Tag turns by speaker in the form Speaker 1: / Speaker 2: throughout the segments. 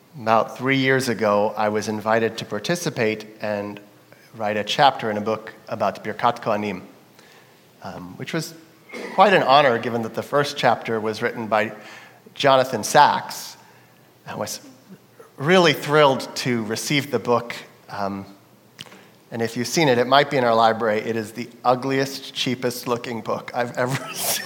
Speaker 1: About 3 years ago, I was invited to participate and write a chapter in a book about Birkat Kohanim, which was quite an honor given that the first chapter was written by Jonathan Sacks. I was really thrilled to receive the book. And if you've seen it, it might be in our library. It is the ugliest, cheapest looking book I've ever seen.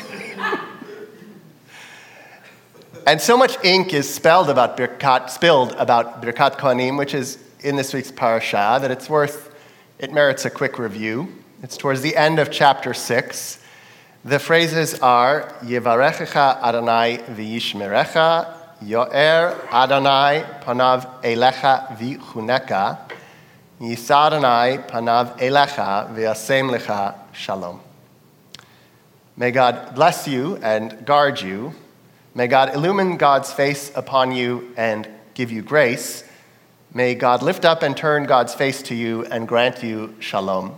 Speaker 1: And so much ink is spilled about Birkat Kohanim, which is in this week's parasha, that it merits a quick review. It's towards the end of chapter 6. The phrases are, Yevarechecha Adonai v'yishmerecha, Yo'er Adonai panav elecha v'chuneka, Yisa Adonai panav elecha v'yasem lecha shalom. May God bless you and guard you. May God illumine God's face upon you and give you grace. May God lift up and turn God's face to you and grant you shalom.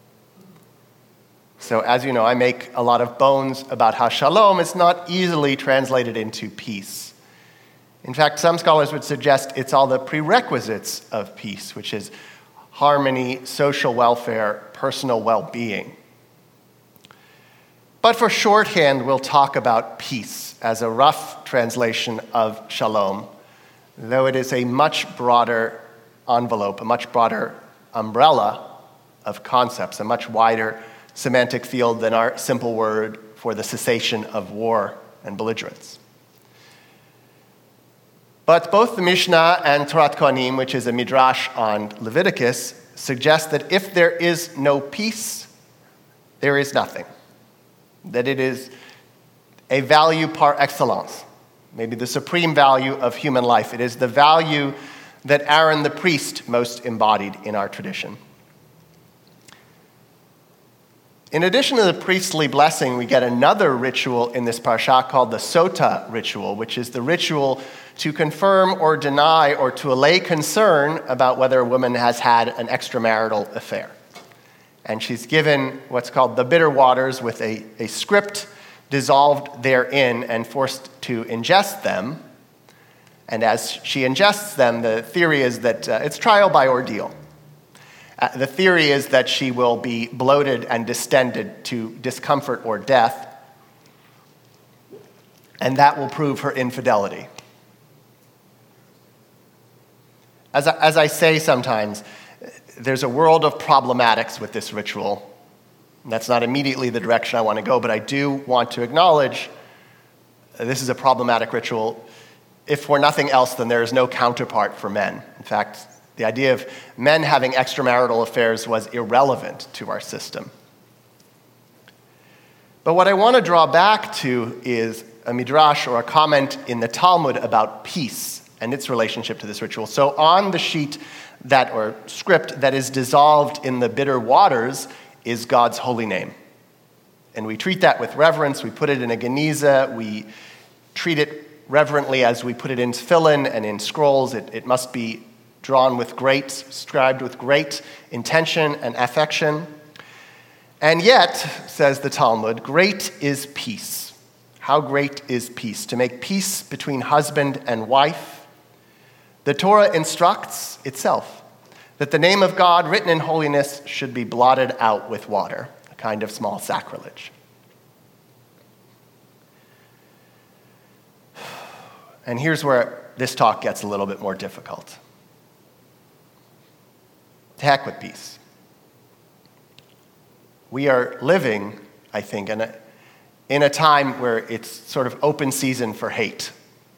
Speaker 1: So as you know, I make a lot of bones about how shalom is not easily translated into peace. In fact, some scholars would suggest it's all the prerequisites of peace, which is harmony, social welfare, personal well-being. But for shorthand, we'll talk about peace as a rough translation of shalom, though it is a much broader envelope, a much broader umbrella of concepts, a much wider semantic field than our simple word for the cessation of war and belligerence. But both the Mishnah and Torat Kohanim, which is a midrash on Leviticus, suggest that if there is no peace, there is nothing. That it is a value par excellence, maybe the supreme value of human life. It is the value that Aaron the priest most embodied in our tradition. In addition to the priestly blessing, we get another ritual in this parsha called the Sota ritual, which is the ritual to confirm or deny or to allay concern about whether a woman has had an extramarital affair. And she's given what's called the bitter waters with a script dissolved therein and forced to ingest them. And as she ingests them, the theory is that it's trial by ordeal. The theory is that she will be bloated and distended to discomfort or death, and that will prove her infidelity. As I say sometimes, there's a world of problematics with this ritual. That's not immediately the direction I want to go, but I do want to acknowledge this is a problematic ritual. If for nothing else, then there is no counterpart for men. In fact, the idea of men having extramarital affairs was irrelevant to our system. But what I want to draw back to is a midrash or a comment in the Talmud about peace and its relationship to this ritual. So on the sheet or script that is dissolved in the bitter waters is God's holy name. And we treat that with reverence. We put it in a geniza. We treat it reverently as we put it in tefillin and in scrolls. It must be drawn with scribed with great intention and affection. And yet, says the Talmud, great is peace. How great is peace? To make peace between husband and wife. The Torah instructs itself that the name of God written in holiness should be blotted out with water, a kind of small sacrilege. And here's where this talk gets a little bit more difficult. To heck with peace. We are living, I think, in a time where it's sort of open season for hate.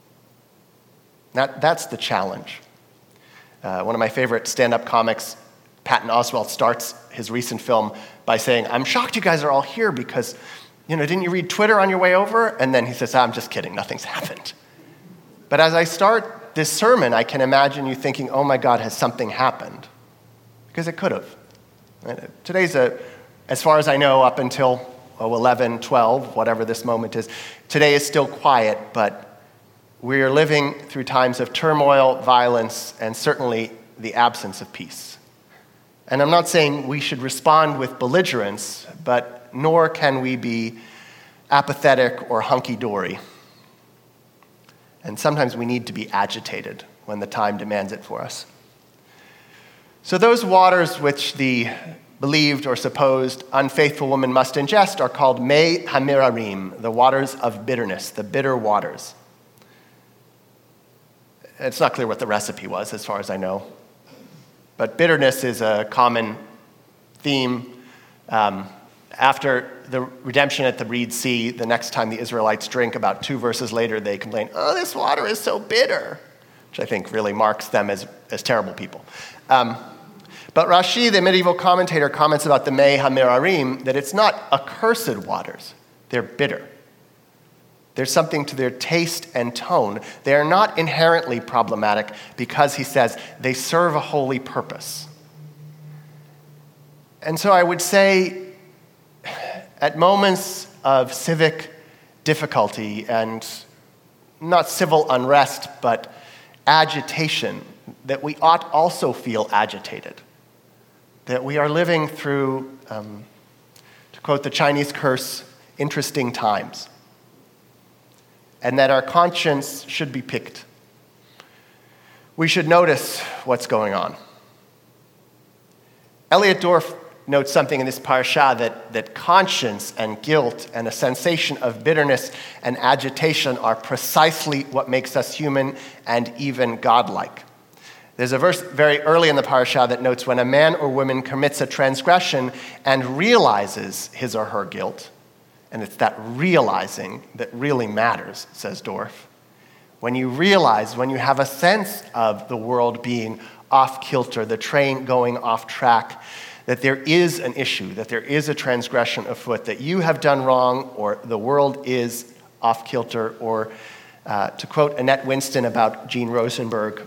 Speaker 1: That's the challenge. One of my favorite stand-up comics, Patton Oswalt, starts his recent film by saying, I'm shocked you guys are all here because, didn't you read Twitter on your way over? And then he says, I'm just kidding, nothing's happened. But as I start this sermon, I can imagine you thinking, oh my God, has something happened? Because it could have. Today's, as far as I know, up until 11, 12, whatever this moment is, today is still quiet, but we're living through times of turmoil, violence, and certainly the absence of peace. And I'm not saying we should respond with belligerence, but nor can we be apathetic or hunky-dory. And sometimes we need to be agitated when the time demands it for us. So those waters which the believed or supposed unfaithful woman must ingest are called Mei Hamirarim, the waters of bitterness, the bitter waters. It's not clear what the recipe was, as far as I know. But bitterness is a common theme. After the redemption at the Reed Sea, the next time the Israelites drink, about 2 verses later, they complain, "Oh, this water is so bitter," which I think really marks them as terrible people. But Rashi, the medieval commentator, comments about the Mei HaMerarim that it's not accursed waters. They're bitter. There's something to their taste and tone. They are not inherently problematic because, he says, they serve a holy purpose. And so I would say, at moments of civic difficulty and not civil unrest, but agitation, that we ought also feel agitated. That we are living through, to quote the Chinese curse, interesting times. And that our conscience should be piqued. We should notice what's going on. Elliot Dorff notes something in this parasha that conscience and guilt and a sensation of bitterness and agitation are precisely what makes us human and even godlike. There's a verse very early in the parasha that notes when a man or woman commits a transgression and realizes his or her guilt, and it's that realizing that really matters, says Dorff. When you realize, when you have a sense of the world being off kilter, the train going off track, that there is an issue, that there is a transgression afoot, that you have done wrong, or the world is off kilter, or to quote Annette Winston about Gene Rosenberg,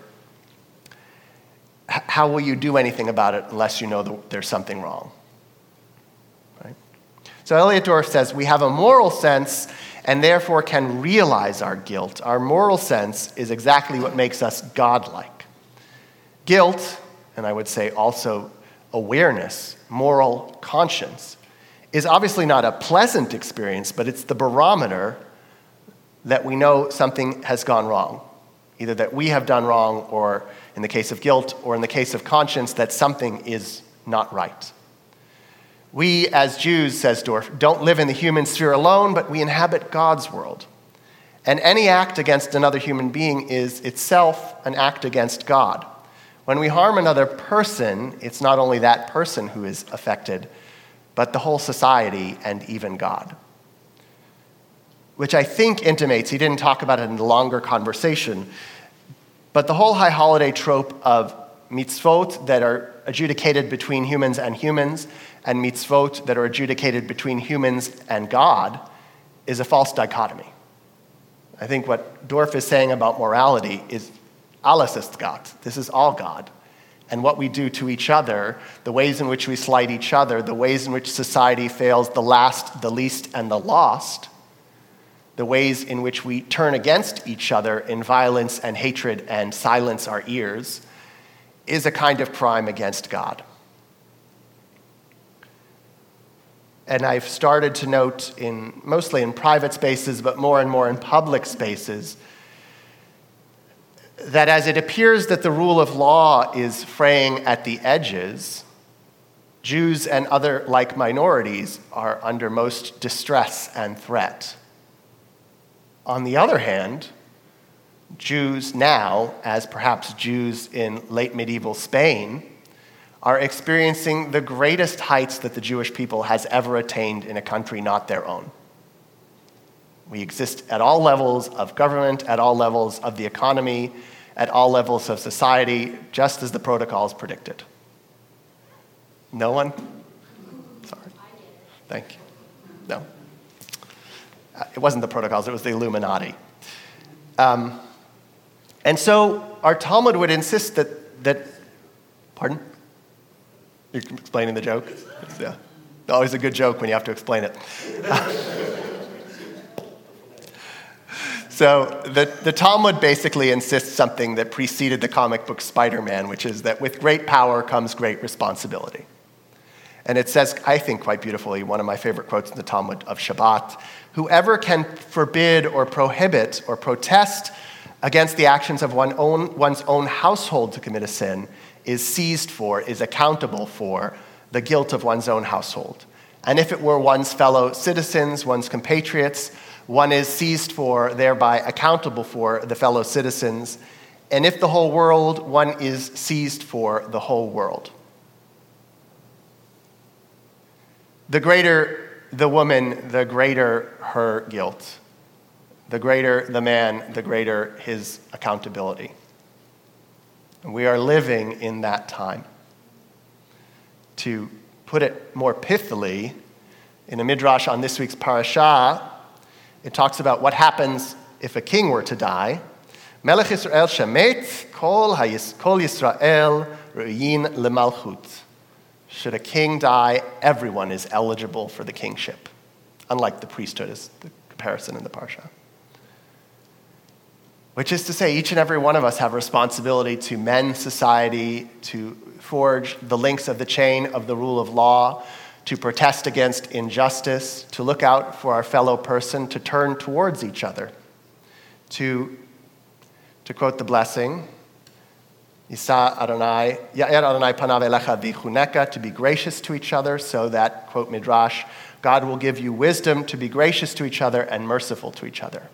Speaker 1: how will you do anything about it unless you know there's something wrong? Right? So Elliot Dorff says, we have a moral sense and therefore can realize our guilt. Our moral sense is exactly what makes us godlike. Guilt, and I would say also awareness, moral conscience, is obviously not a pleasant experience, but it's the barometer that we know something has gone wrong. Either that we have done wrong, or in the case of guilt, or in the case of conscience, that something is not right. We, as Jews, says Dorff, don't live in the human sphere alone, but we inhabit God's world. And any act against another human being is itself an act against God. When we harm another person, it's not only that person who is affected, but the whole society and even God. Which I think intimates, he didn't talk about it in the longer conversation, but the whole high holiday trope of mitzvot that are adjudicated between humans and mitzvot that are adjudicated between humans and God is a false dichotomy. I think what Dorff is saying about morality is alles ist Gott. This is all God. And what we do to each other, the ways in which we slight each other, the ways in which society fails the last, the least, and the lost, the ways in which we turn against each other in violence and hatred and silence our ears, is a kind of crime against God. And I've started to note, mostly in private spaces, but more and more in public spaces, that as it appears that the rule of law is fraying at the edges, Jews and other like minorities are under most distress and threat. On the other hand, Jews now, as perhaps Jews in late medieval Spain, are experiencing the greatest heights that the Jewish people has ever attained in a country not their own. We exist at all levels of government, at all levels of the economy, at all levels of society, just as the protocols predicted. No one? Sorry. Thank you. No. It wasn't the protocols, it was the Illuminati. And so our Talmud would insist that pardon? You're explaining the joke? Yeah. Always a good joke when you have to explain it. So the Talmud basically insists something that preceded the comic book Spider-Man, which is that with great power comes great responsibility. And it says, I think quite beautifully, one of my favorite quotes in the Talmud of Shabbat, whoever can forbid or prohibit or protest against the actions of one's own household to commit a sin is seized for, is accountable for the guilt of one's own household. And if it were one's fellow citizens, one's compatriots, one is seized for, thereby accountable for the fellow citizens. And if the whole world, one is seized for the whole world. The greater the woman, the greater her guilt. The greater the man, the greater his accountability. And we are living in that time. To put it more pithily, in a midrash on this week's parashah, it talks about what happens if a king were to die. Melech Yisrael shemet, kol Yisrael ru'yin lemalchut. Should a king die, everyone is eligible for the kingship, unlike the priesthood, is the comparison in the parsha. Which is to say, each and every one of us have a responsibility to mend society, to forge the links of the chain of the rule of law, to protest against injustice, to look out for our fellow person, to turn towards each other. To quote the blessing, Yisa Adonai, Ya'er Adonai panav elecha v'chuneka, to be gracious to each other, so that, quote Midrash, God will give you wisdom to be gracious to each other and merciful to each other.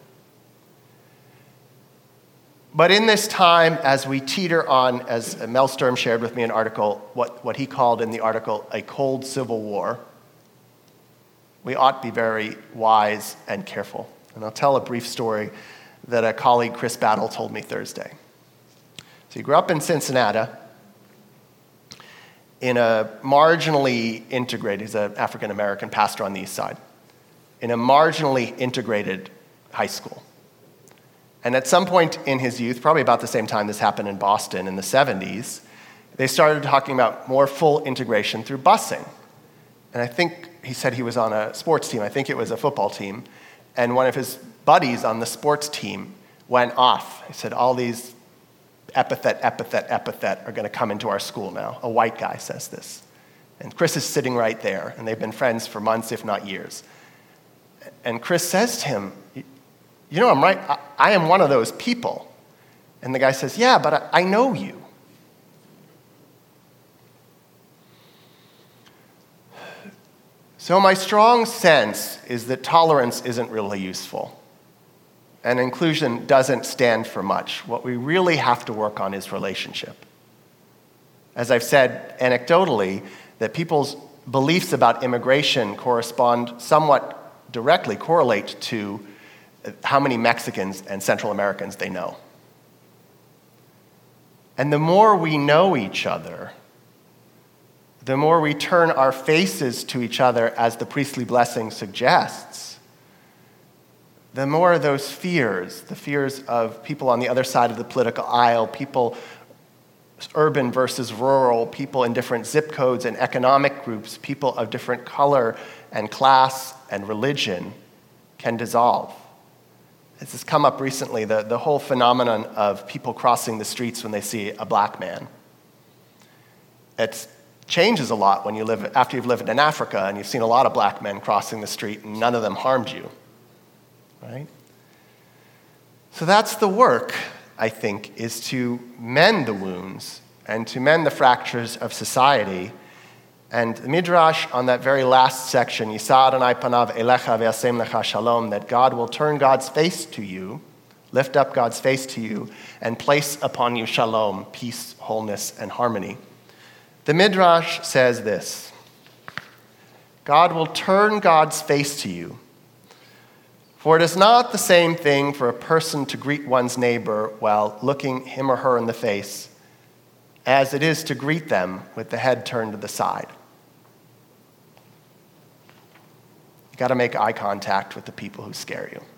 Speaker 1: But in this time, as we teeter on, as Mel Sturm shared with me an article, what he called in the article a cold civil war, we ought to be very wise and careful. And I'll tell a brief story that a colleague, Chris Battle, told me Thursday. So he grew up in Cincinnati in a marginally integrated, he's an African-American pastor on the east side, in a marginally integrated high school. And at some point in his youth, probably about the same time this happened in Boston in the 70s, they started talking about more full integration through busing. And I think he said he was on a sports team. I think it was a football team. And one of his buddies on the sports team went off. He said, all these epithet are going to come into our school now. A white guy says this. And Chris is sitting right there, and they've been friends for months, if not years. And Chris says to him, you know, I'm right. I am one of those people. And the guy says, yeah, but I know you. So my strong sense is that tolerance isn't really useful. And inclusion doesn't stand for much. What we really have to work on is relationship. As I've said anecdotally, that people's beliefs about immigration somewhat directly correlate to how many Mexicans and Central Americans they know. And the more we know each other, the more we turn our faces to each other, as the priestly blessing suggests, the more those fears, the fears of people on the other side of the political aisle, people urban versus rural, people in different zip codes and economic groups, people of different color and class and religion, can dissolve. This has come up recently, the whole phenomenon of people crossing the streets when they see a black man. It changes a lot when after you've lived in Africa and you've seen a lot of black men crossing the street and none of them harmed you, right? So that's the work, I think, is to mend the wounds and to mend the fractures of society. And the Midrash on that very last section, Yisa Adonai panav elecha ve'asem lecha shalom, that God will turn God's face to you, lift up God's face to you, and place upon you shalom, peace, wholeness, and harmony. The Midrash says this: God will turn God's face to you, for it is not the same thing for a person to greet one's neighbor while looking him or her in the face as it is to greet them with the head turned to the side. You got to make eye contact with the people who scare you.